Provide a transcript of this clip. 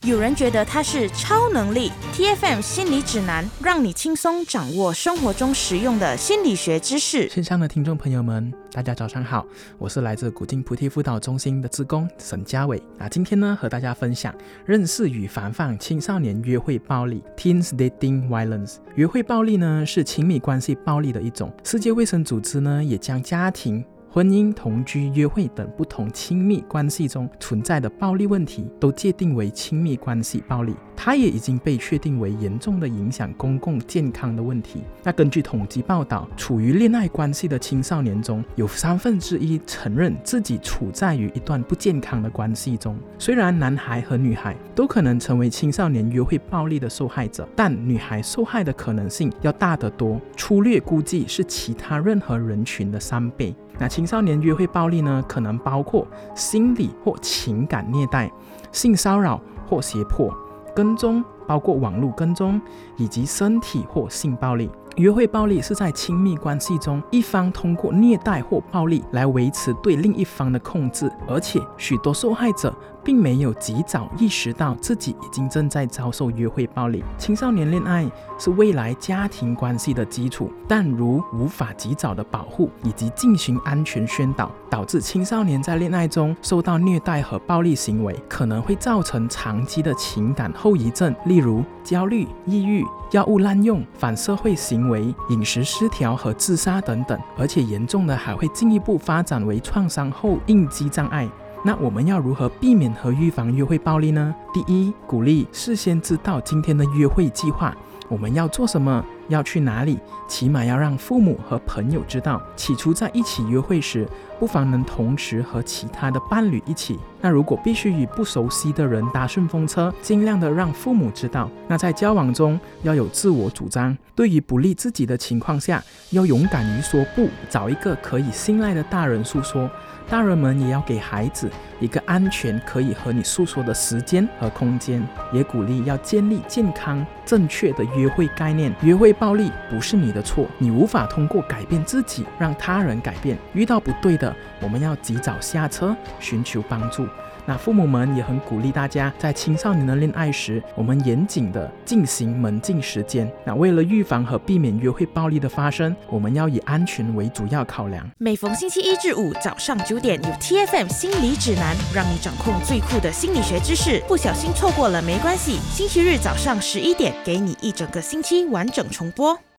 有人觉得它是超能力。 TFM 心理指南，让你轻松掌握生活中实用的心理学知识。 线上的听众朋友们，大家早上好，我是来自古今菩提辅导中心的志工沈家伟。今天呢，和大家分享认识与防范青少年约会暴力 Teens Dating Violence。 约会暴力呢，是亲密关系暴力的一种。世界卫生组织呢，也将家庭、婚姻、同居、约会等不同亲密关系中存在的暴力问题都界定为亲密关系暴力，它也已经被确定为严重的影响公共健康的问题。那根据统计报道，处于恋爱关系的青少年中，有1/3承认自己处在于一段不健康的关系中。虽然男孩和女孩都可能成为青少年约会暴力的受害者，但女孩受害的可能性要大得多，粗略估计是其他任何人群的3倍。那青少年约会暴力呢，可能包括心理或情感虐待、性骚扰或胁迫、跟踪，包括网络跟踪，以及身体或性暴力。约会暴力是在亲密关系中，一方通过虐待或暴力来维持对另一方的控制，而且许多受害者并没有及早意识到自己已经正在遭受约会暴力。青少年恋爱是未来家庭关系的基础，但如无法及早的保护以及进行安全宣导，导致青少年在恋爱中受到虐待和暴力行为，可能会造成长期的情感后遗症，例如焦虑、抑郁、药物滥用、反社会行为、饮食失调和自杀等等，而且严重的还会进一步发展为创伤后应激障碍。那我们要如何避免和预防约会暴力呢？第一，鼓励事先知道今天的约会计划，我们要做什么，要去哪里，起码要让父母和朋友知道。起初在一起约会时，不妨能同时和其他的伴侣一起。那如果必须与不熟悉的人搭顺风车，尽量的让父母知道。那在交往中要有自我主张，对于不利自己的情况下，要勇敢于说不，找一个可以信赖的大人诉说。大人们也要给孩子一个安全可以和你诉说的时间和空间，也鼓励要建立健康正确的约会概念。约会暴力不是你的错，你无法通过改变自己让他人改变。遇到不对的，我们要及早下车寻求帮助。那父母们也很鼓励大家在青少年的恋爱时，我们严谨的进行门禁时间。那为了预防和避免约会暴力的发生，我们要以安全为主要考量。 每逢星期1至5早上9点，有 TFM 心理指南，让你掌控最酷的心理学知识。不小心错过了没关系，星期日早上11点，给你一整个星期完整重播。